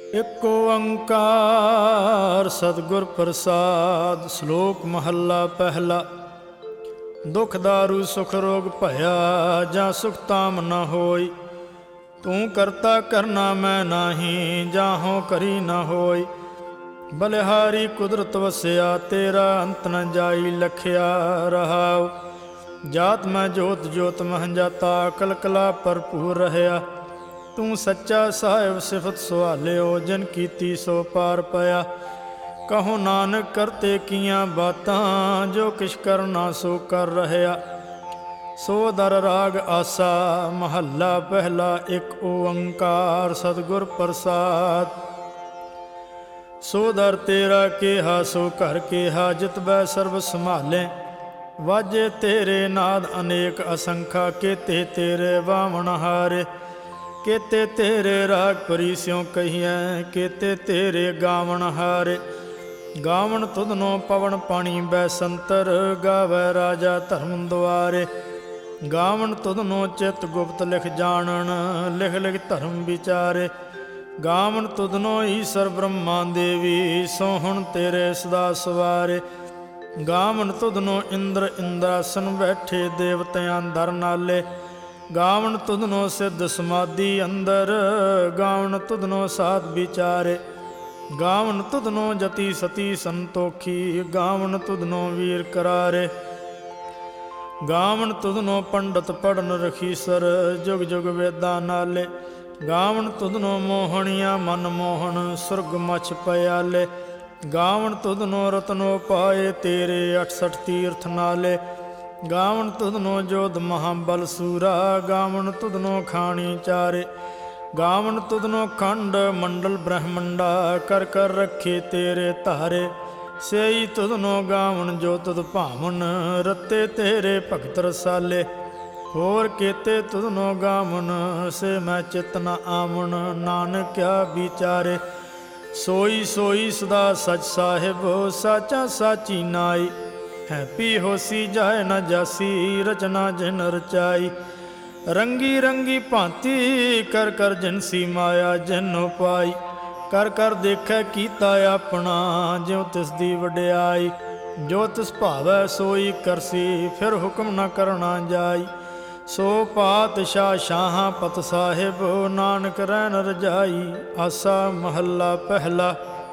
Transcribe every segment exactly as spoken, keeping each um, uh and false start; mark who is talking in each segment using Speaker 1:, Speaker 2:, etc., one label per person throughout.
Speaker 1: ਇਕ ਓੰਕਾਰ ਸਤਿਗੁਰ ਪ੍ਰਸਾਦ। ਸ਼ਲੋਕ ਮਹੱਲਾ ਪਹਿਲਾ। ਦੁਖ ਦਾਰੂ ਸੁਖ ਰੋਗ ਭਇਆ, ਜਾਂ ਸੁਖ ਤਾਮ ਨ ਹੋਈ। ਤੂੰ ਕਰਤਾ ਕਰਨਾ ਮੈਂ ਨਾਹੀ, ਜਾਹੋਂ ਕਰੀ ਨ ਹੋਈ। ਬਲਿਹਾਰੀ ਕੁਦਰਤ ਵਸਿਆ, ਤੇਰਾ ਅੰਤ ਨ ਜਾਈ। ਲਖਿਆ ਰਹਾਉ ਜਾਤ ਮੈਂ ਜੋਤ ਜੋਤ ਮਹਿ ਜਾਤਾ, ਕਲਕਲਾ ਭਰਪੂਰ ਰਹਿਆ। ਤੂੰ ਸੱਚਾ ਸਾਹਿਬ ਸਿਫਤ ਸੁਹਾਲਿਓ, ਜਿਨ ਕੀਤੀ ਸੋ ਪਾਰ ਪਿਆ। ਕਹੋ ਨਾਨਕ ਕਰਤੇ ਕੀਆਂ ਬਾਤਾਂ, ਜੋ ਕਿਛ ਕਰਨਾ ਸੋ ਕਰ ਰਹਿਆ। ਸੋ ਦਰ ਰਾਗ ਆਸਾ ਮਹੱਲਾ ਪਹਿਲਾ। ਇਕ ਓੰਕਾਰ ਸਤਿਗੁਰ ਪ੍ਰਸਾਦ। ਸੋ ਦਰ ਤੇਰਾ ਕਿਹਾ ਸੋ ਘਰ ਕਿਹਾ, ਜਿਤ ਬੈ ਸਰਬ ਸੰਭਾਲੇ। ਵਾਜੇ ਤੇਰੇ ਨਾਦ ਅਨੇਕ ਅਸੰਖਾ, ਕੇਤੇ ਤੇਰੇ ਵਾਵਣ ਹਾਰੇ। ਕੇਤੇ ਤੇਰੇ ਰਾਗ ਪਰੀ ਸਿਉ ਕਹੀਐ, ਕੇਤੇ ਤੇਰੇ ਗਾਵਣ ਹਾਰੇ। ਗਾਵਣ ਤੁਧਨੋ ਪਵਨ ਪਾਣੀ ਬੈ ਸੰਤਰ, ਗਾਵੈ ਰਾਜਾ ਧਰਮ ਦੁਆਰੇ। ਗਾਵਣ ਤੁਧਨੋ ਚਿਤ ਗੁਪਤ ਲਿਖ ਜਾਣਨ, ਲਿਖ ਲਿਖ ਧਰਮ ਵਿਚਾਰੇ। ਗਾਵਣ ਤੁਧਨੋ ਈਸਰ ਬ੍ਰਹਮਾ ਦੇਵੀ, ਸੋਹਣ ਤੇਰੇ ਸਦਾ ਸਵਾਰੇ। ਗਾਵਣ ਤੁਧਨੋ ਇੰਦਰ ਇੰਦਰਾਸਨ ਬੈਠੇ, ਦੇਵਤਿਆਂ ਦਰ ਨਾਲੇ। ਗਾਵਣ ਤੁਧਨੋ ਸਿੱਧ ਸਮਾਧੀ ਅੰਦਰ, ਗਾਵਣ ਤੁਧਨੋ ਸਾਧ ਵਿਚਾਰੇ। ਗਾਵਣ ਤੁਧਨੋ ਜਤੀ ਸਤੀ ਸੰਤੋਖੀ, ਗਾਵਣ ਤੁਧਨੋ ਵੀਰ ਕਰਾਰੇ। ਗਾਵਣ ਤੁਧਨੋ ਪੰਡਤ ਪੜਨ ਰਖੀਸਰ, ਜੁਗ ਜੁਗ ਵੇਦਾਂ ਨਾਲੇ। ਗਾਵਣ ਤੁਧਨੋ ਮੋਹਣੀਆਂ ਮਨ ਮੋਹਣ, ਸੁਰਗ ਮਛ ਪਿਆਲੇ। ਗਾਵਣ ਤੁਧਨੋ ਰਤਨੋ ਪਾਏ, ਤੇਰੇ ਅਠਸਠ ਤੀਰਥ ਨਾਲੇ। ਗਾਵਣ ਤੁਧਨੋ ਜੋਧ ਮਹਾਬਲ ਸੂਰਾ, ਗਾਵਣ ਤੁਧਨੋ ਖਾਣੀ ਚਾਰੇ। ਗਾਵਣ ਤੁਧਨੋ ਖੰਡ ਮੰਡਲ ਬ੍ਰਹਮੰਡਾ, ਕਰ ਕਰ ਰੱਖੇ ਤੇਰੇ ਧਾਰੇ। ਸੇਈ ਤੁਧਨੋ ਗਾਵਣ ਜੋ ਤੁਧ ਭਾਵਨ, ਰਤੇ ਤੇਰੇ ਭਗਤ ਰਸਾਲੇ। ਹੋਰ ਕੇਤੇ ਤੁਧਨੋ ਗਾਵਣ, ਸੇ ਮੈਂ ਚਿਤ ਨ ਆਵਣ, ਨਾਨਕ ਕਿਆ ਵਿਚਾਰੇ। ਸੋਈ ਸੋਈ ਸਦਾ ਸਚ ਸਾਹਿਬ, ਸਾਚਾ ਸਾਚੀ ਨਾਈ। ਹੈ ਪੀ ਹੋਸੀ ਜਾਏ ਨ ਜਾਸੀ, ਰਚਨਾ ਜਿਨ ਰਚਾਈ। ਰੰਗੀ ਰੰਗੀ ਭਾਂਤੀ ਕਰ ਕਰ ਜਿਨਸੀ ਮਾਇਆ, ਜਿਨ ਉਪਾਈ। ਕਰ ਕਰ ਦੇਖੈ ਕੀਤਾ ਆਪਣਾ, ਜਿਉ ਤਿਸ ਦੀ ਵਡਿਆਈ। ਜੋ ਤਿਸ ਭਾਵੈ ਸੋਈ ਕਰਸੀ, ਫਿਰ ਹੁਕਮ ਨ ਕਰਨਾ ਜਾਈ। ਸੋ ਪਾਤਸ਼ਾਹ ਸ਼ਾਹਾਂ ਪਤ ਸਾਹਿਬ, ਨਾਨਕ ਰਹਿਣ ਰਜਾਈ। ਆਸਾ ਮਹੱਲਾ ਪਹਿਲਾ।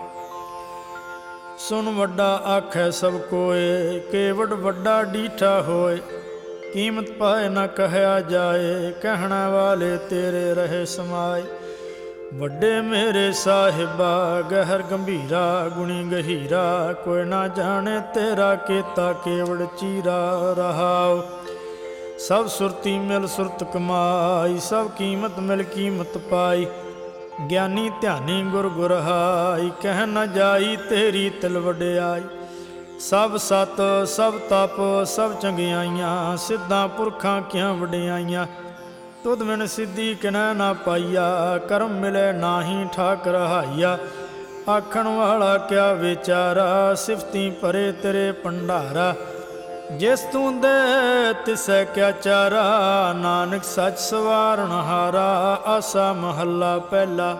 Speaker 1: ਸੁਨ ਵੱਡਾ ਆਖੈ ਸਭ ਕੋਏ, ਕੇਵਡ ਵੱਡਾ ਡੀਠਾ ਹੋਏ। ਕੀਮਤ ਪਾਏ ਨ ਕਹਿਆ ਜਾਏ, ਕਹਿਣਾ ਵਾਲੇ ਤੇਰੇ ਰਹੇ ਸਮਾਏ। ਵੱਡੇ ਮੇਰੇ ਸਾਹਿਬਾ ਗਹਿਰ ਗੰਭੀਰਾ, ਗੁਣੀ ਗਹੀਰਾ। ਕੋਈ ਨਾ ਜਾਣੇ ਤੇਰਾ ਕੀਤਾ ਕੇਵੜ ਚੀਰਾ। ਰਹਾਉ ਸਭ ਸੁਰਤੀ ਮਿਲ ਸੁਰਤ ਕਮਾਈ, ਸਭ ਕੀਮਤ ਮਿਲ ਕੀਮਤ ਪਾਈ। ਗਿਆਨੀ ਧਿਆਨੀ ਗੁਰ ਗੁਰਹਾਈ, ਕਹਿ ਨ ਜਾਈ ਤੇਰੀ ਤਿਲ ਵਡਿਆਈ। ਸਭ ਸਤ ਸਭ ਤਪ ਸਭ ਚੰਗਿਆਈਆਂ, ਸਿੱਧਾਂ ਪੁਰਖਾਂ ਕਿਆਂ ਵਡਿਆਈਆਂ। ਤੁਧ ਬਿਨ ਸਿੱਧੀ ਕਿਨੈ ਨਾ ਪਾਈਆ, ਕਰਮ ਮਿਲੇ ਨਾਹੀ ਠਾਕ ਰਹਾਈਆ। ਆਖਣ ਵਾਲਾ ਕਿਆ ਵਿਚਾਰਾ, ਸਿਫਤੀ ਭਰੇ ਤੇਰੇ ਭੰਡਾਰਾ। ਜਿਸ ਤੂੰ ਦੇ ਤਿਸੈ ਕਿਆ ਚਾਰਾ, ਨਾਨਕ ਸੱਚ ਸਵਾਰਨ ਹਾਰਾ। ਆਸਾ ਮਹੱਲਾ ਪਹਿਲਾ।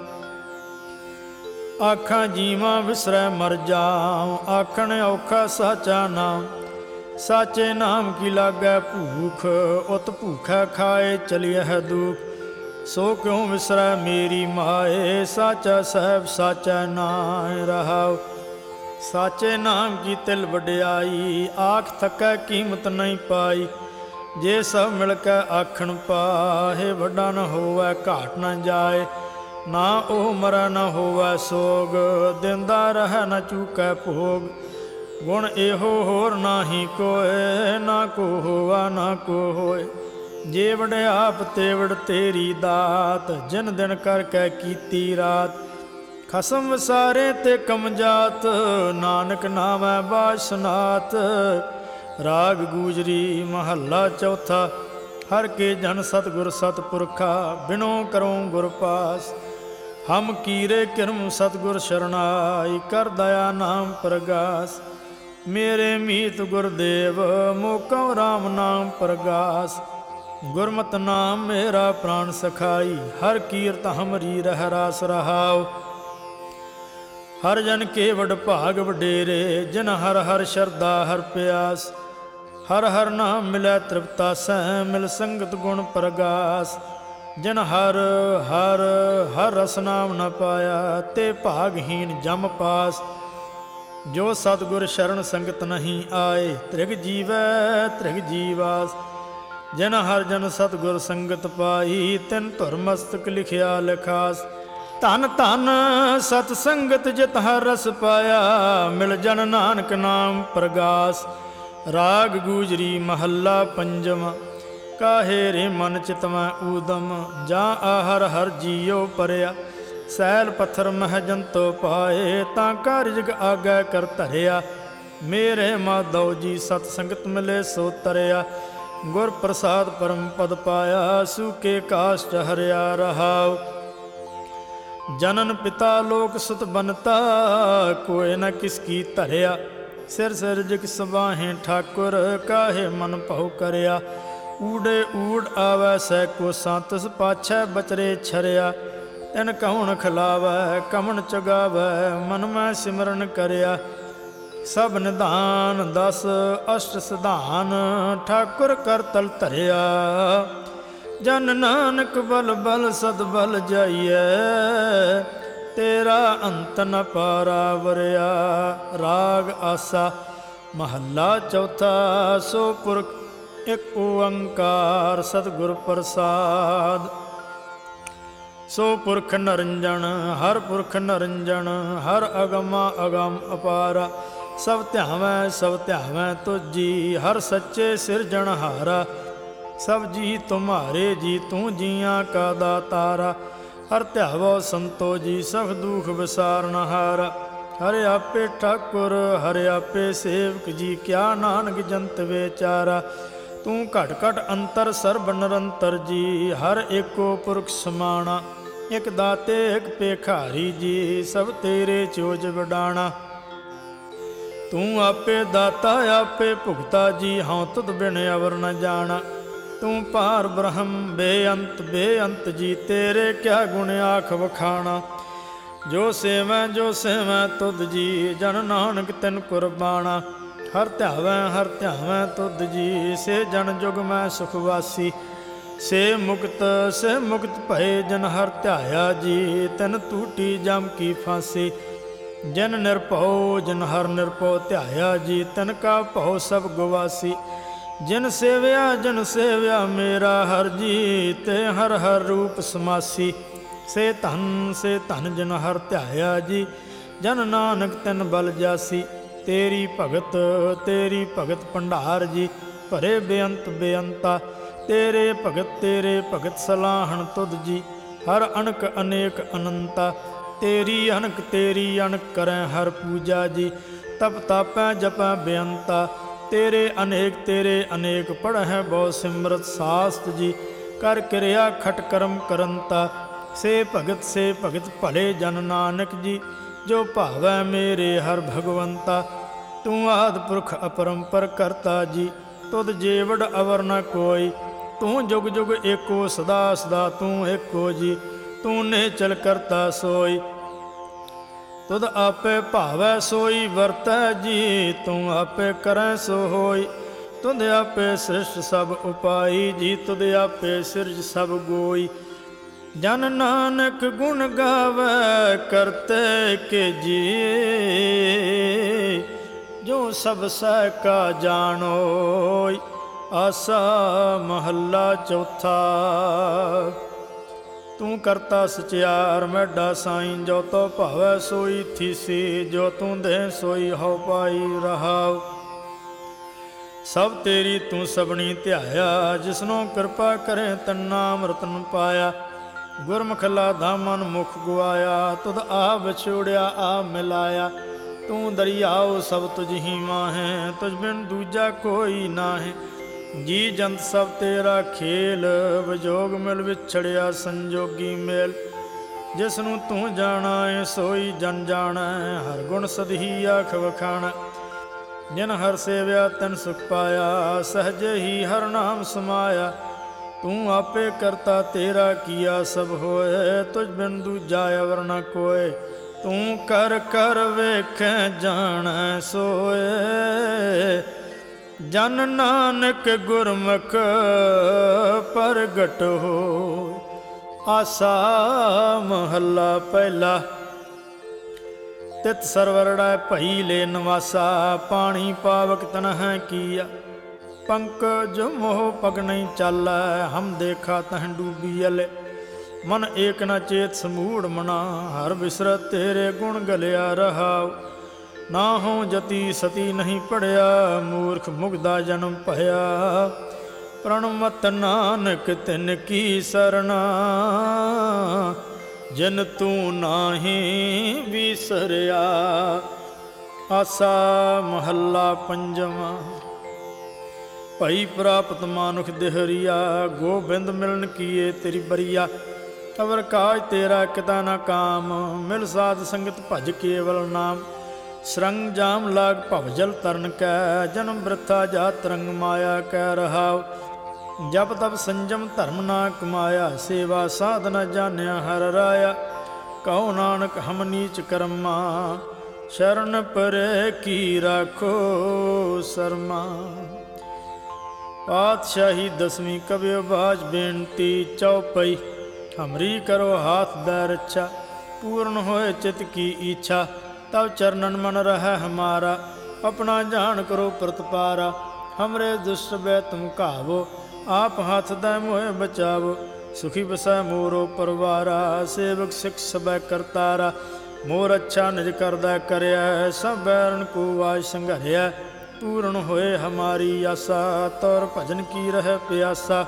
Speaker 1: ਆਖਾਂ ਜੀਵਾਂ ਵਿਸਰੈ ਮਰ ਜਾਉ, ਆਖਣ ਔਖਾ ਸਾਚਾ ਨਾਮ। ਸਾਚੇ ਨਾਮ ਕੀ ਲਾਗੈ ਭੂਖ, ਉਤ ਭੂਖੈ ਖਾਏ ਚਲਿਐ ਦੁਖ। ਸੋ ਕਿਉ ਵਿਸਰੈ ਮੇਰੀ ਮਾਏ, ਸਾਚਾ ਸਾਹਿਬ ਸਾਚਾ ਨਾਮ। ਰਹਾਉ ਸਾਚੇ ਨਾਮ ਕੀ ਤਿਲ ਵਡਿਆਈ, ਆਖ ਥਕੈ ਕੀਮਤ ਨਹੀਂ ਪਾਈ। ਜੇ ਸਭ ਮਿਲ ਕੇ ਆਖਣ ਪਾਹੇ, ਵੱਡਾ ਨ ਹੋਵੈ ਘਾਟ ਨ ਜਾਏ। ਨਾ ਉਹ ਮਰੈ ਨ ਹੋਵੈ ਸੋਗ, ਦਿੰਦਾ ਰਹਿ ਨ ਚੂਕੈ ਭੋਗ। ਗੁਣ ਇਹੋ ਹੋਰ ਨਾਹੀ ਕੋਇ, ਨਾ ਕੋ ਹੋਵਾ ਨਾ ਕੋ ਹੋਏ। ਜੇ ਵਡਿਆਪ ਤੇਵੜ ਤੇਰੀ ਦਾਤ, ਜਿਨ ਦਿਨ ਕਰਕੇ ਕੀਤੀ ਰਾਤ। ਖਸਮ ਵਿਸਾਰੇ ਤੇ ਕਮਜਾਤ, ਨਾਨਕ ਨਾਮੈ ਬਾਸ਼ਨਾਤ। ਰਾਗ ਗੂਜਰੀ ਮਹੱਲਾ ਚੌਥਾ। ਹਰ ਕੇ ਜਨ ਸਤਿਗੁਰ ਸਤਿਪੁਰਖਾ, ਬਿਨੋ ਕਰੋ ਗੁਰ ਪਾਸ। ਹਮ ਕੀਰੇ ਕਿਰਮ ਸਤਿਗੁਰ ਸ਼ਰਨਾਈ, ਕਰ ਦਇਆ ਨਾਮ ਪ੍ਰਗਾਸ। ਮੇਰੇ ਮੀਤ ਗੁਰਦੇਵ ਮੋਕਉ ਰਾਮ ਨਾਮ ਪ੍ਰਗਾਸ। ਗੁਰਮਤਿ ਨਾਮ ਮੇਰਾ ਪ੍ਰਾਣ ਸਖਾਈ, ਹਰ ਕੀਰਤ ਹਮਰੀ ਰਹਿ ਰਾਸ ਰਹਾਉ। ਹਰ ਜਨ ਕੇ ਵਡ ਭਾਗ ਵਡੇਰੇ, ਜਿਨ ਹਰ ਹਰ ਸ਼ਰਧਾ ਹਰ ਪਿਆਸ। ਹਰ ਹਰ ਨਾਮ ਮਿਲੈ ਤ੍ਰਿਪਤਾ ਸਹਿ, ਮਿਲ ਸੰਗਤ ਗੁਣ ਪ੍ਰਗਾਸ। ਜਿਨ ਹਰ ਹਰ ਹਰ ਰਸ ਨਾਮ ਨ ਪਾਇਆ, ਤੇ ਭਾਗਹੀਨ ਜਮ ਪਾਸ। ਜੋ ਸਤਿਗੁਰ ਸ਼ਰਨ ਸੰਗਤ ਨਹੀਂ ਆਏ, ਤ੍ਰਿਗ ਜੀਵੈ ਤ੍ਰਿਗ ਜੀਵਾਸ। ਜਿਨ ਹਰ ਜਨ ਸਤਿਗੁਰ ਸੰਗਤ ਪਾਈ, ਤਿਨ ਧੁਰ ਮਸਤਕ ਲਿਖਿਆ ਲਿਖਾਸ। ਧਨ ਧਨ ਸਤ ਸੰਗਤ ਜਿਤ ਹਰ ਰਸ ਪਾਇਆ, ਮਿਲ ਜਨ ਨਾਨਕ ਨਾਮ ਪ੍ਰਗਾਸ। ਰਾਗ ਗੂਜਰੀ ਮਹੱਲਾ ਪੰਜਵਾਂ। ਕਾਹੇ ਰੇ ਮਨ ਚਿਤਵੈ ਊਦਮ, ਜਾਂ ਆਹਰ ਹਰ ਜੀਉ ਪਰਿਆ। ਸੈਲ ਪੱਥਰ ਮਹਿ ਜੰਤੋ ਪਾਏ, ਤਾਂ ਕਾਰਜਗ ਆਗੈ ਕਰ ਧਰਿਆ। ਮੇਰੇ ਮਾਧੋ ਜੀ ਸਤ ਸੰਗਤ ਮਿਲੇ ਸੋ ਤਰਿਆ। ਗੁਰ ਪ੍ਰਸਾਦ ਪਰਮ ਪਦ ਪਾਇਆ, ਸੂਕੇ ਕਾਸ਼ਟ ਹਰਿਆ ਰਹਾਉ। ਜਨਨ ਪਿਤਾ ਲੋਕ ਸੁਤ ਬਨਤਾ, ਕੋਇ ਨ ਕਿਸ ਕੀ ਧਰਿਆ। ਸਿਰ ਸਿਰਜਕ ਸਬਾਹੇ ਠਾਕੁਰ, ਕਾਹੇ ਮਨ ਭਉ ਕਰਿਆ। ਊੜੇ ਊੜ ਆਵੈ ਸੈ ਕੋ ਸੰਤਸ, ਪਾਛੈ ਬਚਰੇ ਛਰਿਆ। ਤਿਨ ਕਹੁਣ ਖਿਲਾਵੈ ਕਮਣ ਚੁਗਾਵੈ, ਮਨ ਮੈਂ ਸਿਮਰਨ ਕਰਿਆ। ਸਭ ਨਿਧਾਨ ਦਸ ਅਸ਼ਟ ਸਿਧਾਨ, ਠਾਕੁਰ ਕਰ ਤਲ ਧਰਿਆ। ਜਨ ਨਾਨਕ ਬਲ ਬਲ ਸਦ ਬਲ ਜਾਈਐ, ਤੇਰਾ ਅੰਤ ਨ ਪਾਰਾ ਵਰਿਆ। ਰਾਗ ਆਸਾ ਮਹੱਲਾ ਚੌਥਾ। ਸੋ ਪੁਰਖ ਇਕ ਓੰਕਾਰ, ਸਤਿਗੁਰ ਪ੍ਰਸਾਦ। ਸੋ ਪੁਰਖ ਨਰਿੰਜਣ ਹਰ ਪੁਰਖ ਨਰਿੰਜਣ, ਹਰ ਅਗਮਾ ਅਗਮ ਅਪਾਰਾ। ਸਭ ਧਿਆਵੈ ਸਭ ਧਿਆਵੈ ਤੁਝੀ, ਹਰ ਸੱਚੇ ਸਿਰਜਣਹਾਰਾ। ਸਭ ਜੀ ਤੁਮਹਾਰੇ ਜੀ, ਤੂੰ ਜੀਆਂ ਕਾ ਦਾਤਾਰਾ। ਹਰ ਧਿਆਵੋ ਸੰਤੋ ਜੀ, ਸਭ ਦੁਖ ਵਿਸਾਰਨਹਾਰਾ। ਹਰਿ ਆਪੇ ਠਾਕੁਰ ਹਰਿ ਆਪੇ ਸੇਵਕ ਜੀ, ਕਿਆ ਨਾਨਕ ਜੰਤ ਵਿਚਾਰਾ। ਤੂੰ ਘਟ ਘਟ ਅੰਤਰ ਸਰਬ ਨਿਰੰਤਰ ਜੀ, ਹਰ ਏਕੋ ਪੁਰਖ ਸਮਾਣਾ। ਇਕ ਦਾਤੇ ਇਕ ਭੇਖਾਰੀ ਜੀ, ਸਭ ਤੇਰੇ ਚੋਜ ਵਡਾਣਾ। ਤੂੰ ਆਪੇ ਦਾਤਾ ਆਪੇ ਭੁਗਤਾ ਜੀ, ਹਉ ਤੁਧ ਬਿਨ ਅਵਰ ਨ ਜਾਣਾ। ਤੂੰ ਪਾਰ ਬ੍ਰਹਮ ਬੇਅੰਤ ਬੇਅੰਤ ਜੀ, ਤੇਰੇ ਕਿਆ ਗੁਣ ਆਖ ਵਖਾਣਾ। ਜੋ ਸੇਵੈ ਜੋ ਸੇਵੈ ਤੁਧ ਜੀ, ਜਨ ਨਾਨਕ ਤਿਨ ਕੁਰਬਾਣਾ। ਹਰ ਧਿਆਵੈ ਹਰ ਧਿਆਵੈ ਤੁਧ ਜੀ, ਸੇ ਜਨ ਜੁਗ ਮੈਂ ਸੁਖ ਵਾਸੀ। ਸੇ ਮੁਕਤ ਸੇ ਮੁਕਤ ਭਏ ਜਨ ਹਰ ਧਿਆਇਆ ਜੀ, ਤਿਨ ਟੂਟੀ ਜਮ ਕੀ ਫਾਂਸੀ। ਜਿਨ ਨਿਰਭਉ ਜਿਨ ਹਰ ਨਿਰਭਉ ਧਿਆਇਆ ਜੀ, ਤਿਨ ਕਾ ਭਉ ਸਭ ਗਵਾਸੀ। ਜਿਨ ਸੇਵਿਆ ਜਿਨ ਸੇਵਿਆ ਮੇਰਾ ਹਰ ਜੀ, ਤੇ ਹਰ ਹਰ ਰੂਪ ਸਮਾਸੀ। ਸੇ ਧਨ ਸੇ ਧਨ ਜਿਨ ਹਰ ਧਿਆਇਆ ਜੀ, ਜਨ ਨਾਨਕ ਤਿਨ ਬਲ ਜਾਸੀ। ਤੇਰੀ ਭਗਤ ਤੇਰੀ ਭਗਤ ਭੰਡਾਰ ਜੀ, ਭਰੇ ਬੇਅੰਤ ਬੇਅੰਤਾ। ਤੇਰੇ ਭਗਤ ਤੇਰੇ ਭਗਤ ਸਲਾਹਣ ਤੁਧ ਜੀ, ਹਰ ਅਣਕ ਅਨੇਕ ਅਨੰਤਾ। ਤੇਰੀ ਅਣਕ ਤੇਰੀ ਅਣਕ ਕਰੈ ਹਰ ਪੂਜਾ ਜੀ, ਤਪ ਤਾਪੈ ਜਪੈ ਬੇਅੰਤਾ। ਤੇਰੇ ਅਨੇਕ ਤੇਰੇ ਅਨੇਕ ਪੜ੍ਹੈ ਬਹੁ ਸਿਮਰਤ ਸਾਸਤ ਜੀ, ਕਰ ਕਿਰਿਆ ਖਟ ਕਰਮ ਕਰੰਤਾ। ਸੇ ਭਗਤ ਸੇ ਭਗਤ ਭਲੇ ਜਨ ਨਾਨਕ ਜੀ, ਜੋ ਭਾਵੈ ਮੇਰੇ ਹਰ ਭਗਵੰਤਾ। ਤੂੰ ਆਦਿ ਪੁਰਖ ਅਪਰੰਪਰ ਕਰਤਾ ਜੀ, ਤੁਧ ਜੇਵੜ ਅਵਰ ਨ ਕੋਈ। ਤੂੰ ਜੁਗ ਜੁਗ ਏਕੋ ਸਦਾ ਸਦਾ ਤੂੰ ਏਕੋ ਜੀ, ਤੂੰ ਨਿਹਚਲ ਕਰਤਾ ਸੋਈ। ਤੁਧ ਆਪੇ ਭਾਵੈ ਸੋਈ ਵਰਤੈ ਜੀ, ਤੂੰ ਆਪੇ ਕਰੈ ਸੋ ਹੋਈ। ਤੁਧ ਆਪੇ ਸ੍ਰਿਸ਼ਟ ਸਭ ਉਪਾਈ ਜੀ, ਤੁਧ ਆਪੇ ਸਿਰਜ ਸਭ ਗੋਈ। ਜਨ ਨਾਨਕ ਗੁਣ ਗਾਵੈ ਕਰਤੇ ਕੇ ਜੀ, ਜੋ ਸਭ ਸਹਿ ਕਾ ਜਾਣੋਈ। ਆਸਾ ਮਹੱਲਾ ਚੌਥਾ। ਤੂੰ ਕਰਤਾ ਸਚਿਆਰ ਮੈਡਾ ਸਾਈਂ, ਜੋ ਤੋ ਭਾਵੈ ਸੋਈ ਥੀਸੀ। ਜੋ ਤੂੰ ਦੇ ਸੋਈ ਹਉ ਪਾਈ ਰਹਾਉ। ਸਭ ਤੇਰੀ ਤੂੰ ਸਭਨੀ ਧਿਆਇਆ, ਜਿਸਨੋਂ ਕਿਰਪਾ ਕਰੇ ਤਨ ਨਾਮ ਰਤਨ ਪਾਇਆ। ਗੁਰਮੁਖ ਲਾਧਾ ਮਨ ਮੁਖ ਗੁਆਇਆ, ਤੁਧ ਆ ਵਿਛੋੜਿਆ ਆ ਮਿਲਾਇਆ। ਤੂੰ ਦਰਿਆਉ ਸਭ ਤੁਝ ਹੀ ਮਾਹੈ, ਤੁਝ ਬਿਨ ਦੂਜਾ ਕੋਈ ਨਾਹੈ। ਜੀ ਜੰਤ ਸਭ ਤੇਰਾ ਖੇਲ, ਵਿਜੋਗ ਮਿਲ ਵਿਛੜਿਆ ਸੰਜੋਗੀ ਮੇਲ। ਜਿਸ ਨੂੰ ਤੂੰ ਜਾਣਾ ਏ ਸੋਈ ਜਨ ਜਾਣੈ, ਹਰ ਗੁਣ ਸਦਹੀ ਆਖ ਵਖਾਣਾ। ਜਿਨ ਹਰ ਸੇਵਿਆ ਤਨ ਸੁਖ ਪਾਇਆ, ਸਹਜੇ ਹੀ ਹਰ ਨਾਮ ਸਮਾਇਆ। ਤੂੰ ਆਪੇ ਕਰਤਾ ਤੇਰਾ ਕੀਆ ਸਭ ਹੋਏ, ਤੁਝ ਬਿਨ ਦੂਜਾ ਅਵਰ ਨ ਕੋਏ। ਤੂੰ ਕਰ ਕਰ ਵੇਖੈ ਜਾਣੈ ਸੋਏ। ਜਨ ਨਾਨਕ ਗੁਰਮੁਖ ਪ੍ਰਗਟ ਹੋਇ। ਆਸਾ ਮਹੱਲਾ ਪਹਿਲਾ। ਤਿਤ ਸਰਵਰੜੈ ਭਈ ਲੈ ਨਿਵਾਸਾ। ਪਾਣੀ ਪਾਵਕ ਤਨਹਿ ਕੀਆ। ਪੰਕਜ ਮੋਹ ਪਗ ਨਹੀਂ ਚਾਲੈ। ਹਮ ਦੇਖਾ ਤਹ ਡੂਬੀ ਅਲੇ। ਮਨ ਏਕ ਨ ਚੇਤ ਸਮੂੜ ਮਨਾ। ਹਰ ਬਿਸਰਤ ਤੇਰੇ ਗੁਣ ਗਲਿਆ ਰਹਾਉ। ਨਾ ਹੋ ਜਤੀ ਸਤੀ ਨਹੀਂ ਪੜਿਆ। ਮੂਰਖ ਮੁਗਦਾ ਜਨਮ ਭਇਆ। ਪ੍ਰਣਮਤ ਨਾਨਕ ਤਿਨ ਕੀ ਸਰਣਾ। ਜਿਨ ਤੂੰ ਨਾਹੀਂ ਵਿਸਰਿਆ। ਆਸਾ ਮਹੱਲਾ ਪੰਜਵਾਂ। ਭਈ ਪ੍ਰਾਪਤ ਮਾਨੁਖ ਦੇਹਰੀਆ। ਗੋਬਿੰਦ ਮਿਲਨ ਕੀਏ ਤੇਰੀ ਬਰੀਆ। ਅਵਰ ਕਾਜ ਤੇਰਾ ਕਿਤਾ ਨਾ ਕਾਮ। ਮਿਲ ਸਾਧ ਸੰਗਤ ਭਜ ਕੇਵਲ ਨਾਮ। ਸਰੰਗ ਜਾਮ ਲਾਗ ਭਵ ਜਲ ਤਰਨ ਕੈ। ਜਨਮ ਬ੍ਰਿਥਾ ਜਾ ਤਰੰਗ ਮਾਇਆ ਕੈ ਰਹਾਉ। ਜਪ ਤਪ ਸੰਜਮ ਧਰਮ ਨਾ ਕਮਾਇਆ। ਸੇਵਾ ਸਾਧ ਨ ਜਾਣਿਆ ਹਰ ਰਾਇਆ। ਕਹੋ ਨਾਨਕ ਹਮ ਨੀਚ ਕਰਮਾ। ਸ਼ਰਨ ਪਰੇ ਕੀ ਰਾਖੋ ਸਰਮਾ। ਪਾਤਸ਼ਾਹੀ ਦਸਵੀਂ ਕਬਿਓ ਬਾਜ ਬੇਨਤੀ ਚਉਪਈ। ਹਮਰੀ ਕਰੋ ਹਾਥ ਦੈ ਰੱਛਾ। ਪੂਰਨ ਹੋਏ ਚਿਤ ਕੀ ਇੱਛਾ। ਤਬ ਚਰਨਨ ਮਨ ਰਹਿ ਹਮਾਰਾ। ਆਪਣਾ ਜਾਣ ਕਰੋ ਪ੍ਰਤਪਾਰਾ। ਹਮਰੇ ਦੁਸ਼ਟ ਬੈ ਤੁਮ ਘਾਵੋ। ਆਪ ਹੱਥ ਦੈ ਮੋਹਿ ਬਚਾਵੋ। ਸੁਖੀ ਬਸੈ ਮੋਰੋ ਪਰਵਾਰਾ। ਸੇਵਕ ਸਿਖ ਸਬੈ ਕਰਤਾਰਾ। ਮੋਰ ਅੱਛਾ ਨਿਜ ਕਰਦਾ ਕਰਿਆ। ਸਭ ਬੈਰਨ ਕੋ ਆਜ ਸੰਘਰਿਆ। ਪੂਰਨ ਹੋਏ ਹਮਾਰੀ ਆਸਾ। ਤੌਰ ਭਜਨ ਕੀ ਰਹਿ ਪਿਆਸਾ।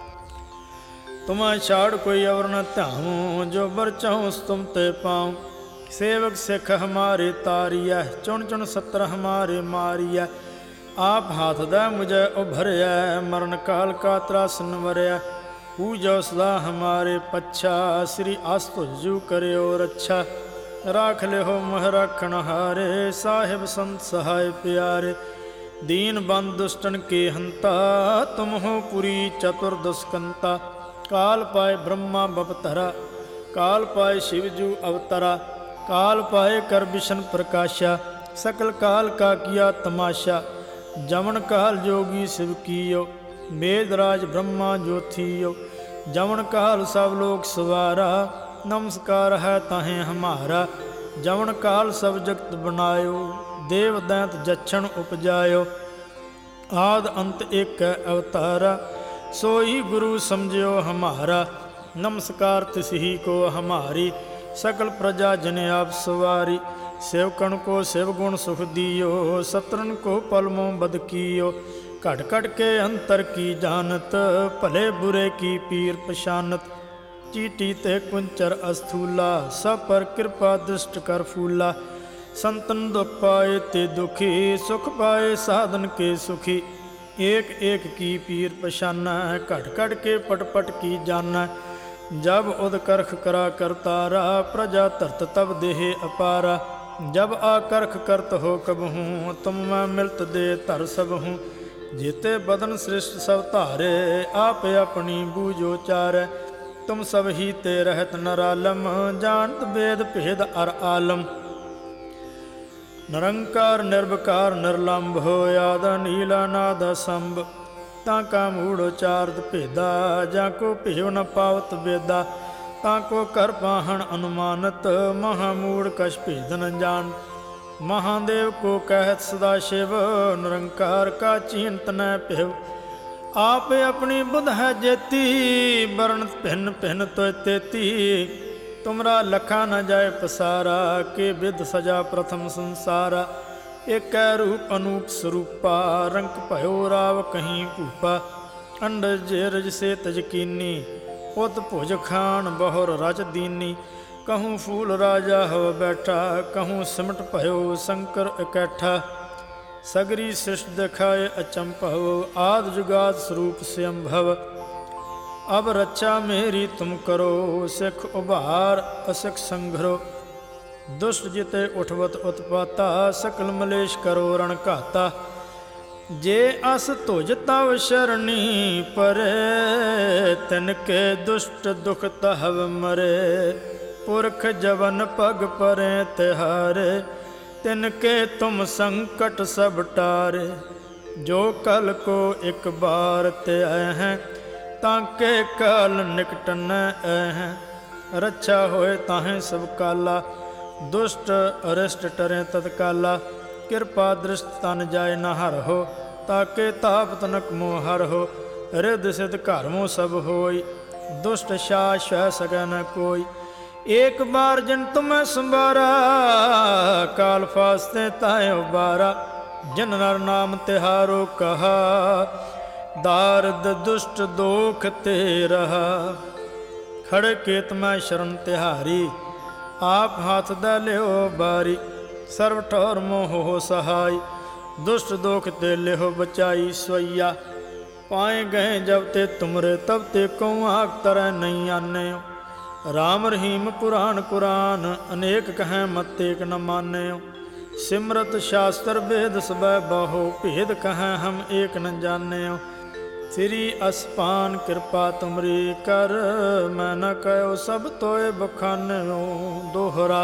Speaker 1: ਤੁਮਾ ਛਾੜ ਕੋਈ ਅਵਰ ਨ ਧਿਆਵੋ। ਜੋ ਬਰ ਚਾਹੂੰ ਤੁਮ ਤੇ ਪਾਉ। ਸੇਵਕ ਸਿੱਖ ਹਮਾਰੇ ਤਾਰੀਐ। ਚੁਣ ਚੁਣ ਸੱਤਰ ਹਮਾਰੇ ਮਾਰੀਐ। ਆਪ ਹਾਥ ਦਾ ਮੁਝੈ ਉਭਰਿਐ। ਮਰਨ ਕਾਲ ਕਾ ਤਰਾਸਨ ਵਰਿਆ। ਪੂਜੋ ਸਦਾ ਹਮਾਰੇ ਪੱਛਾ। ਸ੍ਰੀ ਆਸਤੁਜੂ ਕਰਿਓ ਰੱਛਾ। ਰਾਖ ਲਿਓ ਮਹ ਰਾਖਣ ਹਾਰੇ। ਸਾਹਿਬ ਸੰਤ ਸਹਾਇ ਪਿਆਰੇ। ਦੀਨ ਬੰਦ ਦੁਸ਼ਟਨ ਕੇ ਹੰਤਾ। ਤੁਮ ਹੋ ਪੁਰੀ ਚਤੁਰ ਦੁਸਕੰਤਾ। ਕਾਲ ਪਾਏ ਬ੍ਰਹਮਾ ਬਪਤਰਾ। ਕਾਲ ਪਾਏ ਸ਼ਿਵਜੂ ਅਵਤਰਾ। ਕਾਲ ਪਾਏ ਕਰ ਬਿਸ਼ਨ ਪ੍ਰਕਾਸ਼ਾ। ਸਕਲ ਕਾਲ ਕਾ ਕੀਆ ਤਮਾਸ਼ਾ। ਜਮਨ ਕਾਲ ਜੋਗੀ ਸਿਵ ਕੀਓ। ਮੇਦ ਰਾਜ ਬ੍ਰਹਮਾ ਜੋਥੀਓ। ਜਮਨ ਕਾਲ ਸਭ ਲੋਕ ਸਵਾਰਾ। ਨਮਸਕਾਰ ਹੈ ਤਾਹੇ ਹਮਾਰਾ। ਜਮਨ ਕਾਲ ਸਭ ਜਗਤ ਬਨਾਇਓ। ਦੇਵ ਦੈਂਤ ਜਛਣ ਉਪਜਾਇਓ। ਆਦ ਅੰਤ ਏਕ ਅਵਤਾਰਾ। सोई गुरु समझियो हमारा। नमस्कार तिसही को हमारी। सकल प्रजा जन आप सवारी। सेवकन को सेव गुण सुख दियो। सत्रन को पलमों बद कियो। घट घट के अंतर की जानत। भले बुरे की पीर पशानत। चीटी ते कुंचर अस्थूला। सब पर कृपा दृष्ट कर फूला। संतन दुख पाए ते दुखी। सुख पाए साधन के सुखी। एक एक की पीर पशाना। घट घट के पट पट की जाना। जब उद करख करा करतारा। प्रजा धरत तब देह अपारा। जब आकर्ख करत हो कबहूँ। तुम मैं मिलत दे धर सब हूँ। जेते बदन सृष्ट सब धारे। आप अपनी बूझो चार। तुम सब ही ते रहत नरालम। जानत वेद भेद अर आलम। ਨਿਰੰਕਾਰ ਨਿਰਵਕਾਰ ਨਿਰਲੰਭ ਹੋਇ। ਨੀਲਾ ਨਾਦ ਸੰਭ। ਤਾਂ ਕਾ ਮੂੜ ਉਚਾਰਤ ਭੇਦਾ। ਜਾਂ ਕੋ ਭੇਵ ਨ ਪਾਵਤ ਵੇਦਾ। ਤਾਂ ਕੋ ਕਰ ਪਾਹਣ ਅਨੁਮਾਨਤ। ਮਹਾਮੂੜ ਕਛ ਭੇਦ ਨ ਜਾਣ। ਮਹਾਦੇਵ ਕੋ ਕਹਿਤ ਸਦਾ ਸ਼ਿਵ। ਨਿਰੰਕਾਰ ਕਾ ਚੀਨਤ ਨ ਭਿਵ। ਆਪ ਆਪਣੀ ਬੁਧ ਹੈ ਜੇਤੀ। ਵਰਣਤ ਭਿੰਨ ਭਿੰਨ ਤੋਇ ਤੇਤੀ। तुमरा लखा न जाय पसारा। के विध सजा प्रथम संसारा। एक रूप अनूप स्वरूपा। रंक भयो राव कहीं भूपा। अंडज जेरज से तजकीनी। उत भुज खान बहुर रच दीनी। कहूँ फूल राजा हो बैठा। कहूँ सिमट भयो शंकर इकट्ठा। सगरी सृष्ट दिखाए अचंभव। आद जुगाद स्वरूप स्वयंभव। अब रक्षा मेरी तुम करो। सिख उभार असिख संघरो। दुष्ट जिते उठवत उत्पाता। सकल मलेश करो रण घाता। जे अस तुझ तव शरणी परे। तिनके दुष्ट दुख तहव मरे। पुरख जवन पग परे तिहारे, तिनके तुम संकट सब टारे। जो कल को एक बार ते आए हैं, ताके काल निकट न आए हैं। रक्षा होए ताहें सब काला, दुष्ट अरिष्ट टरें तत्काला। कृपा दृष्ट तन जाय न हर हो, ताके ताप तनक मोह हर हो। रिद्ध सिद्ध घरमो सब होई, दुष्ट शाह सह सकै न कोई। एक बार जिन तुम्हें संबारा, काल फास्ते ताए उबारा। जिन नर नाम तिहारो कहा, दारद दुष्ट दोख ते रहा। खड़े केत में शरण तिहारी, आप हाथ द लियो बारी। सर्व ठौर मोह हो सहाय, दुष्ट दोख ते लिहो बचाई स्वैया। पाए गए जब ते तुमरे, तब ते को आग तरह नहीं आने। राम रहीम पुराण कुरान, अनेक कहें मत एक न माने। सिमरत शास्त्र वेद सब बहु, भेद कहें हम एक न जाने। श्री असपान कृपा तुमरी कर, मैं न कहो सब तोय बखान्यो। दोहरा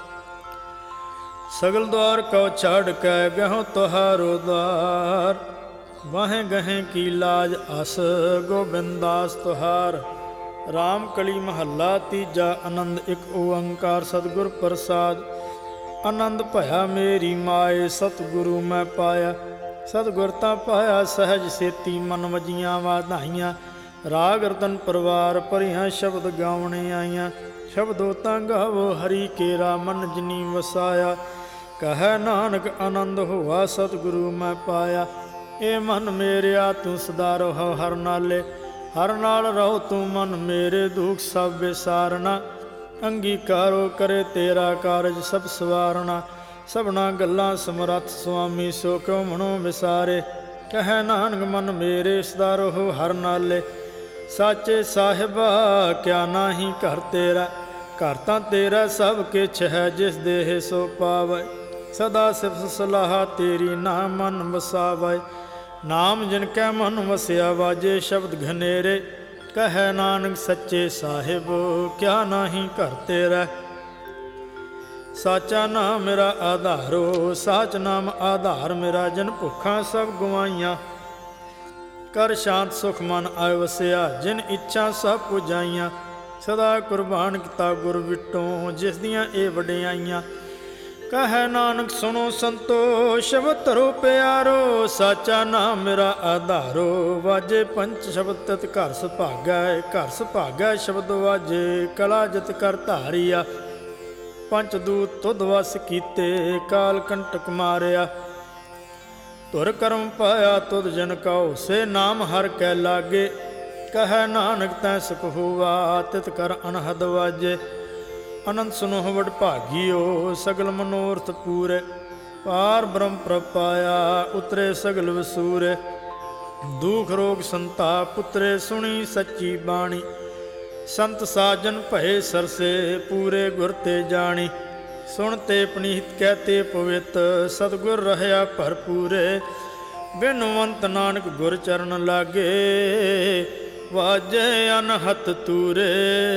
Speaker 1: सगल द्वार को छाड़ कै, गहो तुहारो द्वार। वाहें गहें की लाज अस, गोबिंदास तुहार। राम कली महला तीजा, आनंद एक ओंकार सतगुर प्रसाद। आनंद भया मेरी माए, सतगुरु मैं पाया। सतगुर तां पाया सहज सेती, मन वजियां वाधाइयां। राग रतन परवार भरियां, शब्द गावणे आईयां। शब्दो तां गावो हरि केरा, मन जिनी वसाया। कह नानक आनंद होआ, सतगुरु मैं पाया। ए मन मेरिया तू सदा रहो हर नाले, हर नाल रहो तू मन मेरे। दुख सब विसारना, अंगीकारो करे तेरा कारज सब सवारना। सबना गल्लां समरथ स्वामी, सो क्यों मनो विसारे। कह नानक मन मेरे, सदा रहो हर नाले। साचे साहिबा क्या नाही घर तेरा, घर तां तेरा सब किछ है। जिस देह सो पावै, सदा सिफत सलाह तेरी, ना मन वसावै। नाम जिनकै मन वसिया, वाजे शब्द घनेरे। कह नानक सच्चे साहिब, क्या नाही घर तेरा। साचा नाम मेरा आधारो, साच नाम आधार मेरा। जन भुखा सब गवाइयाँ, कर शांत सुख मन आय वसिया। जिन इच्छा सब पुजाइयाँ, सदा कुर्बान किता गुर विटों। जिस दियाँ ए वडियाइयाँ, कह नानक सुनो संतो, शब्द धरो प्यारो। साचा नाम मेरा आधारो, वाजे पंच शब्द तत घर सुभागै। घर सुभागै शब्द वाजे, कला जित कर धारिया। पंच दूत तुध वस कीते, काल कंटक मारिया। धुर कर्म पाया तुध जन कहो, से नाम हर कै लागे। कह नानक तै सुख हुआ, तित कर अनहद वाजे। अनंत सुनो वड भागियो, सगल मनोरथ पूरे। पार ब्रह्म प्रपाया, उतरे सगल वसूरे। दुख रोग संताप उतरे, सुनी सच्ची बाणी। संत साजन भये सरसे, पूरे गुर ते जानी। सुनते पनीत कहते पवित, सतगुर रहया भरपूरे। बिनवंत नानक गुर चरण लागे, वाजे अनहत तूरे।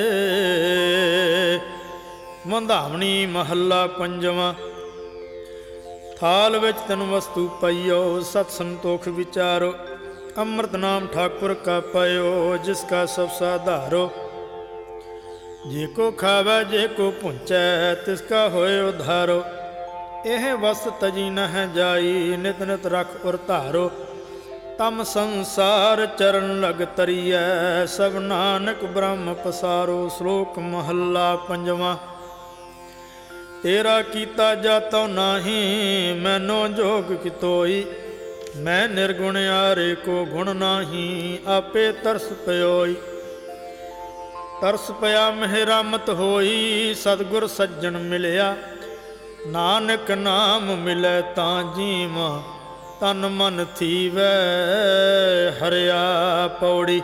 Speaker 1: ਮੰਧਾਵਣੀ ਮਹੱਲਾ ਪੰਜਵਾਂ। ਥਾਲ ਵਿੱਚ ਤਨ ਵਸਤੂ ਪਈਓ, ਸਤ ਸੰਤੋਖ ਵਿਚਾਰੋ। ਅੰਮ੍ਰਿਤ ਨਾਮ ਠਾਕੁਰ ਕਾ ਪਇਓ, ਜਿਸ ਕਾ ਸਭ ਸਾਧਾਰੋ। ਜੇ ਕੋ ਖਾਵੈ ਜੇ ਕੋ ਪੁੰਚੈ, ਤਿਸ ਕਾ ਹੋਏ ਉਧਾਰੋ। ਇਹ ਵਸਤ ਤਜੀ ਨਹਿ ਜਾਈ, ਨਿਤ ਨਿਤ ਰਖ ਉਰ ਧਾਰੋ। ਤਮ ਸੰਸਾਰ ਚਰਨ ਲਗ ਤਰੀਐ, ਸਭ ਨਾਨਕ ਬ੍ਰਹਮ ਪਸਾਰੋ। ਸ਼ਲੋਕ ਮਹੱਲਾ ਪੰਜਵਾਂ। तेरा कीता जातो नाही, मैनो जोग कितोई। मैं निर्गुण आरे को गुण नाही, आपे तरस पयोई। तरस पया मेहरामत होई, सतगुर सज्जन मिलिया। नानक नाम मिलै तां जीवा, तन मन थीवै हरिया पौड़ी।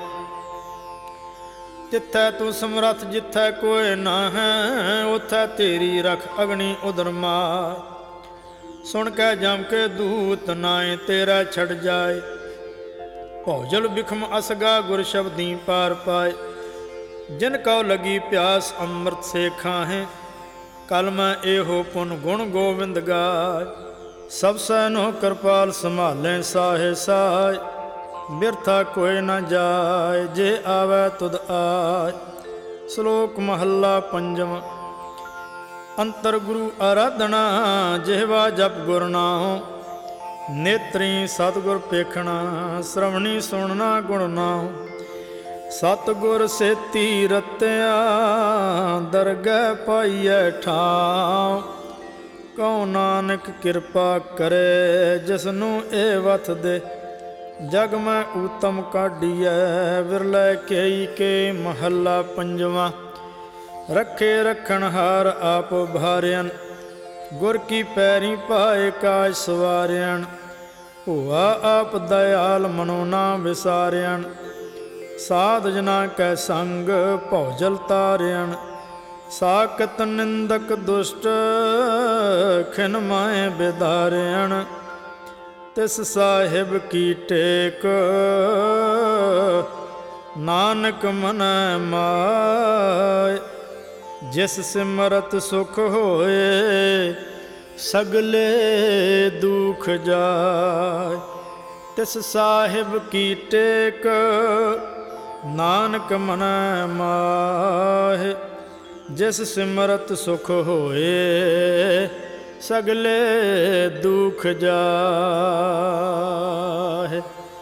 Speaker 1: ਜਿੱਥੈ ਤੂੰ ਸਮਰੱਥ ਜਿੱਥੈ ਕੋਇ ਨਾ ਹੈ, ਉਥੈ ਤੇਰੀ ਰਖ ਅਗਨੀ ਉਦਰ ਮਾਰ। ਸੁਣ ਕੇ ਜਮ ਕੇ ਦੂਤ ਨਾਏ ਤੇਰਾ ਛੜ ਜਾਏ। ਭੌਜਲ ਬਿਖਮ ਅਸਗਾ ਗੁਰ ਸ਼ਬਦੀ ਪਾਰ ਪਾਏ। ਜਿਨ ਕਉ ਲਗੀ ਪਿਆਸ ਅੰਮ੍ਰਿਤ ਸੇ ਖਾਹੇ, ਕਲ ਮੈਂ ਇਹੋ ਪੁਨ ਗੁਣ ਗੋਬਿੰਦ ਗਾਏ। ਸਭ ਸੈਨੋ ਕਿਰਪਾਲ ਸੰਭਾਲੇ ਸਾਹੇ ਸਾਏ, ਬਿਰਥਾ ਕੋਈ ਨਾ ਜਾਏ ਜੇ ਆਵੈ ਤੁਧ ਆਏ। ਸ਼ਲੋਕ ਮਹੱਲਾ ਪੰਜਵਾਂ। ਅੰਤਰ ਗੁਰੂ ਆਰਾਧਨਾ, ਜਿਹਵਾ ਜਪ ਗੁਰ ਨਾਉ। ਨੇਤਰੀ ਸਤਿਗੁਰ ਪੇਖਣਾ, ਸ਼ਰਵਣੀ ਸੁਣਨਾ ਗੁਣ ਨਾਉ। ਸਤਿਗੁਰ ਸੇਤੀ ਰਤਿਆ, ਦਰਗਹਿ ਪਾਈਐ ਠਾਉ। ਕਉ ਨਾਨਕ ਕਿਰਪਾ ਕਰੇ, ਜਿਸਨੂੰ ਇਹ ਵਥ ਦੇ। ਜਗ ਮੈਂ ਊਤਮ ਕਾਢੀਐ, ਵਿਰਲੇ ਕੇਈ ਕੇ। ਮਹੱਲਾ ਪੰਜਵਾਂ। ਰੱਖੇ ਰੱਖਣ ਹਾਰ ਆਪ ਭਾਰਿਆਨ, ਗੁਰ ਕੀ ਪੈਰੀ ਪਾਏ ਕਾਜ ਸਵਾਰਿਆਨ। ਭੂਆ ਆਪ ਦਇਆਲ ਮਨੋ ਨਾ ਵਿਸਾਰਿਆਨ, ਸਾਧ ਜਨਾ ਕੈ ਸੰਗ ਭੌਜਲ ਤਾਰਿਆਨ। ਸਾਕਤ ਨਿੰਦਕ ਦੁਸ਼ਟ, ਖਿਨ ਮਾਏ ਬਿਦਾਰਿਆਨ। ਤਿਸ ਸਾਹਿਬ ਕੀ ਟੇਕ, ਨਾਨਕ ਮਨੈ ਮਾਏ। ਜਿਸ ਸਿਮਰਤ ਸੁਖ ਹੋਏ, ਸਗਲੇ ਦੁਖ ਜਾਏ। ਤਿਸ ਸਾਹਿਬ ਕੀ ਟੇਕ, ਨਾਨਕ ਮਨੈ ਮਾਹੇ। ਜਿਸ ਸਿਮਰਤ ਸੁਖ ਹੋਏ, ਸਗਲੇ ਦੁਖ ਜਾਹੇ।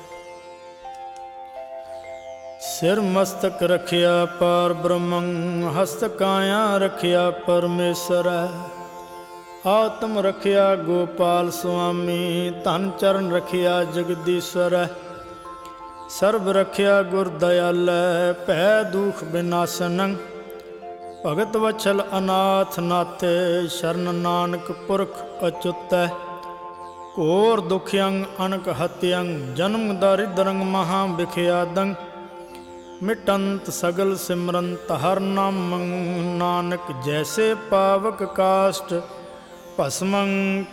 Speaker 1: ਸਿਰ ਮਸਤਕ ਰਖਿਆ ਪਾਰ ਬ੍ਰਹਮੰ, ਹਸਤ ਕਾਇਆ ਰਖਿਆ ਪਰਮੇਸ਼ਰੈ। ਆਤਮ ਰਖਿਆ ਗੋਪਾਲ ਸੁਆਮੀ, ਧਨ ਚਰਨ ਰਖਿਆ ਜਗਦੀਸ਼ਰੈ। ਸਰਬ ਰਖਿਆ ਗੁਰ ਦਇਆਲੈ, ਭੈ ਦੁਖ ਬਿਨਾਸਨੰ। ਭਗਤ ਵਛਲ ਅਨਾਥ ਨਾਥੇ, ਸ਼ਰਨ ਨਾਨਕ ਪੁਰਖ ਅਚੁਤੈ। ਘੋਰ ਦੁਖਿਅੰ ਅਨਕ ਹਤਿਅੰ, ਜਨਮ ਦਾਰਿਦਰੰ ਮਹਾ ਵਿਖਿਆਦੰ। ਮਿਟੰਤ ਸਗਲ ਸਿਮਰੰਤ ਹਰ ਨਾਮੰ, ਨਾਨਕ ਜੈਸੇ ਪਾਵਕ ਕਾਸ਼ਟ ਭਸਮੰ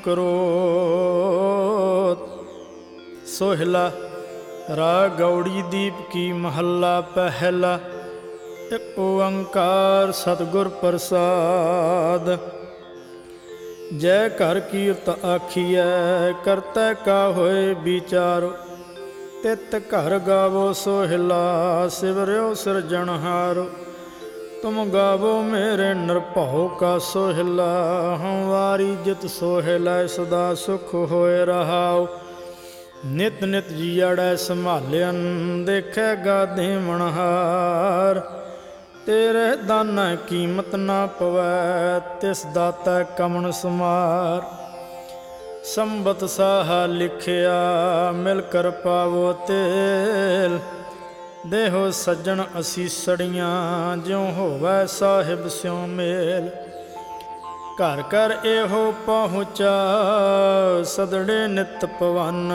Speaker 1: ਕਰੋਤ। ਸੋਹਿਲਾ। ਰਾਗ ਗੌੜੀ ਦੀਪ ਕੀ। ਮਹੱਲਾ ਪਹਿਲਾ। ਇਕ ਓੰਕਾਰ ਸਤਿਗੁਰ ਪ੍ਰਸਾਦ। ਜੈ ਘਰ ਕੀਰਤ ਆਖੀਐ, ਕਰਤੈ ਕਾ ਹੋਏ ਵਿਚਾਰੋ। ਤਿਤ ਘਰ ਗਾਵੋ ਸੋਹਿਲਾ, ਸਿਵਰਿਓ ਸਿਰਜਣਹਾਰੋ। ਤੁਮ ਗਾਵੋ ਮੇਰੇ ਨਿਰਭਉ ਕਾ ਸੋਹਿਲਾ, ਹੰਵਾਰੀ ਜਿਤ ਸੋਹਿਲਾ ਸਦਾ ਸੁਖ ਹੋਏ ਰਹਾਉ। ਨਿਤ ਨਿਤ ਜੀਅੜੈ ਸੰਭਾਲਿਅਨ, ਦੇਖੇਗਾ ਦੇਵਨਹਾਰ। ਤੇਰੇ ਦਾਨਾ ਕੀਮਤ ਨਾ ਪਵੈ, ਤਿਸ ਦਾਤਾ ਕਮਣ ਸਮਾਰ। ਸੰਬਤ ਸਾਹਾ ਲਿਖਿਆ, ਮਿਲ ਕਰ ਪਾਵੋ ਤੇਲ। ਦੇਹੋ ਸੱਜਣ ਅਸੀਸੜੀਆਂ, ਜਿਉ ਹੋਵੈ ਸਾਹਿਬ ਸਿਉ ਮੇਲ। ਘਰ ਘਰ ਇਹੋ ਪਹੁੰਚਾ, ਸਦੜੇ ਨਿਤ ਪਵਨ।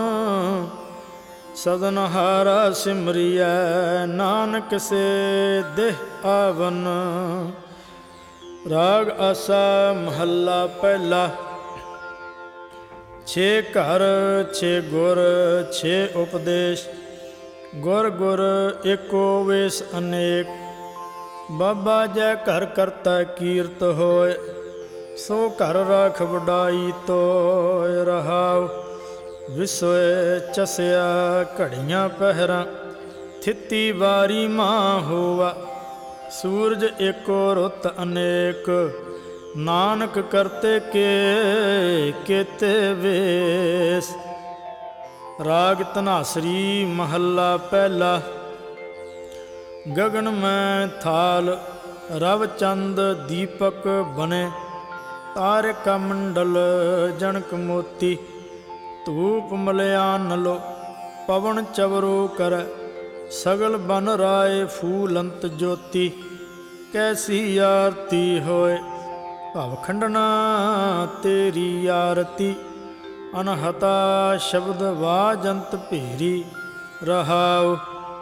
Speaker 1: ਸਦਨਹਾਰਾ ਸਿਮਰਿਐ, ਨਾਨਕ ਸੇ ਦੇਹ ਆਵਨ। ਰਾਗ ਆਸਾ। ਮਹੱਲਾ ਪਹਿਲਾ। ਛੇ ਘਰ ਛੇ ਗੁਰ, ਛੇ ਉਪਦੇਸ਼। ਗੁਰ ਗੁਰ ਏਕੋ ਵੇਸ ਅਨੇਕ। ਬਾਬਾ ਜੈ ਘਰ ਕਰਤਾ ਕੀਰਤ ਹੋਏ, ਸੋ ਘਰ ਰਾਖ ਵਡਾਈ ਤੋਇ ਰਹਾਉ। ਵਿਸੋਏ ਚਸਿਆ ਘੜੀਆਂ ਪਹਿਰਾਂ, ਥਿਤੀ ਵਾਰੀ ਮਾਂ ਹੋਵਾ। ਸੂਰਜ ਏਕੋ ਰੁੱਤ ਅਨੇਕ, ਨਾਨਕ ਕਰਤੇ ਕੇ ਕੇਤੇ ਵੇਸ। ਰਾਗ ਧਨਾਸਰੀ। ਮਹੱਲਾ ਪਹਿਲਾ। ਗਗਨ ਮੈਂ ਥਾਲ, ਰਵ ਚੰਦ ਦੀਪਕ ਬਨੇ। ਤਾਰਿਕਾ ਮੰਡਲ ਜਨਕ ਮੋਤੀ, ਧੂਪ ਮਲਿਆਨ ਲੋ। ਪਵਨ ਚਵਰੋ ਕਰੈ, ਸਗਲ ਬਨ ਰਾਏ ਫੂਲੰਤ ਜੋਤੀ। ਕੈਸੀ ਆਰਤੀ ਹੋਏ, ਭਵ ਖੰਡਨਾ ਤੇਰੀ ਆਰਤੀ। ਅਨਹਤਾ ਸ਼ਬਦ ਵਾਜੰਤ ਭੇਰੀ ਰਹਾਉ।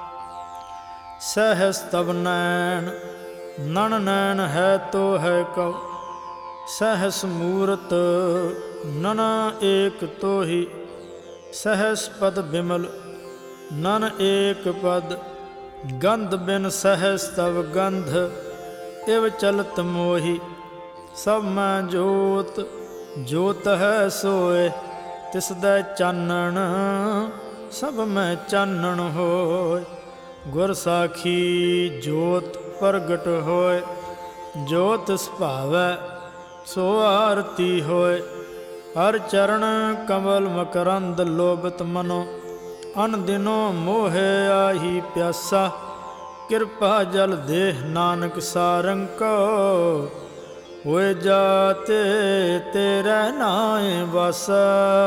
Speaker 1: ਸਹਸ ਤਵ ਨੈਣ, ਨਨ ਨੈਣ ਹੈ ਤੋ ਹੈ ਕਉ। ਸਹਸ ਮੂਰਤ, ਨਨਾ ਏਕ ਤੋਹੀ। ਸਹਸ ਪਦ ਬਿਮਲ, ਨਨ ਏਕ ਪਦ। ਗੰਧ ਬਿਨ ਸਹਿਸ ਤਵ ਗੰਧ ਇਵ ਚਲਤ ਮੋਹੀ। ਸਭ ਮੈਂ ਜੋਤ ਜੋਤ ਹੈ ਸੋਏ, ਤਿਸ ਦਾ ਚਾਨਣ ਸਭ ਮੈਂ ਚਾਨਣ ਹੋਏ। ਗੁਰ ਸਾਖੀ ਜੋਤ ਪ੍ਰਗਟ ਹੋਏ, ਜੋਤ ਸੁਭਾਵੈ ਸੋ ਆਰਤੀ ਹੋਏ। ਹਰ ਚਰਨ ਕਮਲ ਮਕਰੰਦ ਲੋਭਤ ਮਨੋ, ਅਨ ਦਿਨੋ ਮੋਹਿ ਆਹੀ ਪਿਆਸਾ। ਕਿਰਪਾ ਜਲ ਦੇਹ ਨਾਨਕ ਸਾਰੰਗ ਕੋ, ਹੋਏ ਜਾਤੇ ਤੇਰੇ ਨਾਏ ਵਾਸਾ।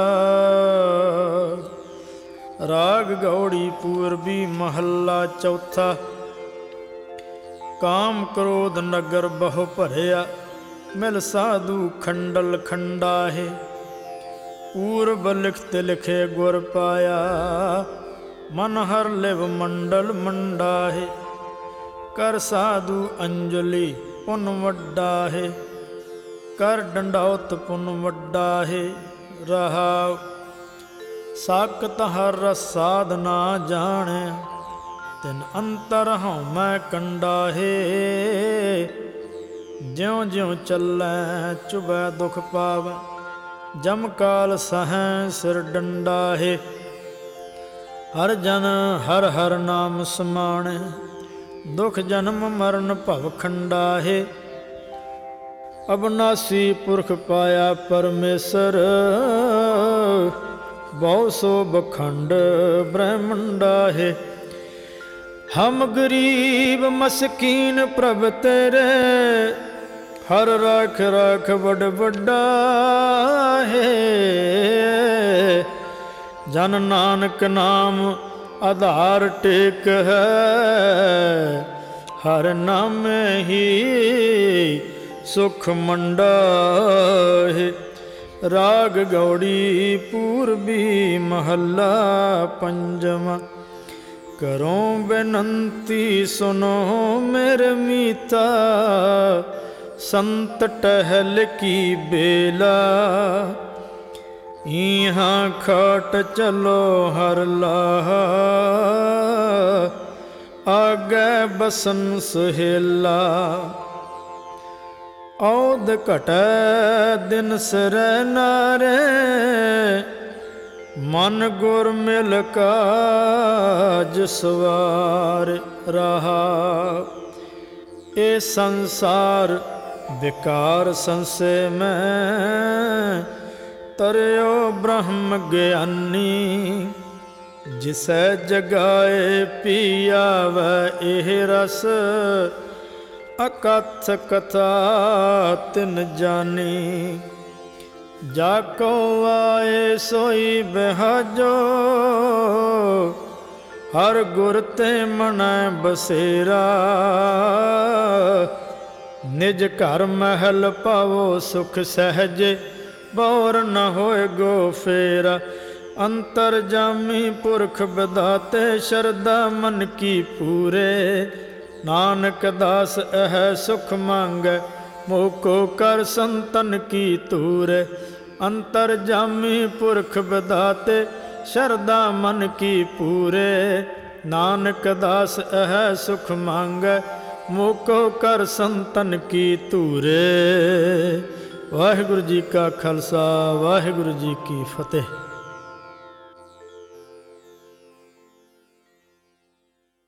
Speaker 1: ਰਾਗ ਗੌੜੀ ਪੂਰਬੀ ਮਹੱਲਾ ਚੌਥਾ। ਕਾਮ ਕ੍ਰੋਧ ਨਗਰ ਬਹੁ ਭਰਿਆ, ਮਿਲ ਸਾਧੂ ਖੰਡਲ ਖੰਡਾਹੇ। ਪੂਰਬ ਲਿਖਤ ਲਿਖੇ ਗੁਰ ਪਾਇਆ, ਮਨ ਹਰ ਲਿਵ ਮੰਡਲ ਮੰਡਾਹੇ। ਕਰ ਸਾਧੂ ਅੰਜਲੀ ਪੁੰਨ ਵੱਡਾ ਹੈ, ਕਰ ਡੰਡੌਤ ਪੁੰਨ ਵੱਡਾ ਹੈ। ਰਹਾਉ ਸਾਕਤ ਹਰ ਰਸ ਸਾਧ ਨਾ ਜਾਣੈ, ਤਿਨ ਅੰਤਰ ਹਉਮੈ ਕੰਡਾ ਹੈ। ਜਿਉ ਜਿਉ ਚੱਲੈ ਚੁਬੈ ਦੁਖ ਪਾਵੈ, ਜਮ ਕਾਲ ਸਹੈ ਸਿਰ ਡੰਡਾ ਹੈ। ਹਰ ਜਨ ਹਰ ਹਰ ਨਾਮ ਸਮਾਣੈ, ਦੁਖ ਜਨਮ ਮਰਨ ਭਵ ਖੰਡਾ ਹੈ। ਅਬਨਾਸੀ ਪੁਰਖ ਪਾਇਆ ਪਰਮੇਸ਼ਰ, ਬਹੁ ਸੋ ਬਖੰਡ ਬ੍ਰਹਮੰਡਾ ਹੈ। ਹਮ ਗਰੀਬ ਮਸਕੀਨ ਪ੍ਰਭ ਤੇਰੇ, ਹਰ ਰਾਖ ਰਾਖ ਵੱਡ ਵੱਡਾ ਹੈ। ਜਨ ਨਾਨਕ ਨਾਮ ਆਧਾਰ ਟੇਕ ਹੈ, ਹਰ ਨਾਮ ਹੀ ਸੁਖ ਮੰਡਾ ਹੈ। ਰਾਗ ਗੌੜੀ ਪੂਰਬੀ ਮਹੱਲਾ ਪੰਜਵਾਂ। ਕਰੋ ਬੇਨੰਤੀ ਸੁਨੋ ਮੇਰੇ ਮੀਤਾ, ਸੰਤ ਟਹਿਲ ਕੀ ਬੇਲਾ। ਇਹਾਂ ਖਾਟ ਚਲੋ ਹਰ ਲਾਹਾ, ਆਗੇ ਬਸਨ ਸੁਹੇਲਾ। ਔਦ ਘਟੈ ਦਿਨ ਸਿਰੈ ਨਾਰੇ, ਮਨ ਗੁਰ ਮਿਲ ਕਾਜ ਸਵਾਰ ਰਹਾ। ਇਹ ਸੰਸਾਰ ਵਿਕਾਰ ਸੰਸੇ ਮੈਂ, ਤਰਿਓ ਬ੍ਰਹਮ ਗਿਆਨੀ। ਜਿਸੈ ਜਗਾਏ ਪੀਆਵੈ ਇਹ ਰਸ, ਅਕਥ ਕਥਾ ਤਿਨ ਜਾਨੀ। ਜਾ ਕੋ ਆਏ ਸੋਈ ਬਿਹਾਜੋ, ਹਰ ਗੁਰ ਤੇ ਮਨੈ ਬਸੇਰਾ। ਨਿਜ ਘਰ ਮਹਿਲ ਪਾਵੋ ਸੁਖ ਸਹਿਜੇ, ਬੌਰ ਨ ਹੋਏ ਗੋ ਫੇਰਾ। ਅੰਤਰ ਜਾਮੀ ਪੁਰਖ ਵਿਧਾਤੇ, ਸ਼ਰਧਾ ਮਨ ਕੀ ਪੂਰੇ। ਨਾਨਕ ਦਾਸ ਇਹ ਸੁਖ ਮੰਗੈ, ਮੋਹ ਕੋ ਕਰ ਸੰਤਨ ਕੀ ਤੂਰੇ। ਅੰਤਰ ਜਾਮੀ ਪੁਰਖ ਵਿਧਾਤੇ, ਸ਼ਰਧਾ ਮਨ ਕੀ ਪੂਰੇ। ਨਾਨਕ ਦਾਸ ਇਹ ਸੁਖ ਮੰਗੈ, ਮੋਹ ਕੋ ਕਰ ਸੰਤਨ ਕੀ ਤੂਰੇ। ਵਾਹਿਗੁਰੂ ਜੀ ਕਾ ਖਾਲਸਾ, ਵਾਹਿਗੁਰੂ ਜੀ ਕੀ ਫਤਿਹ।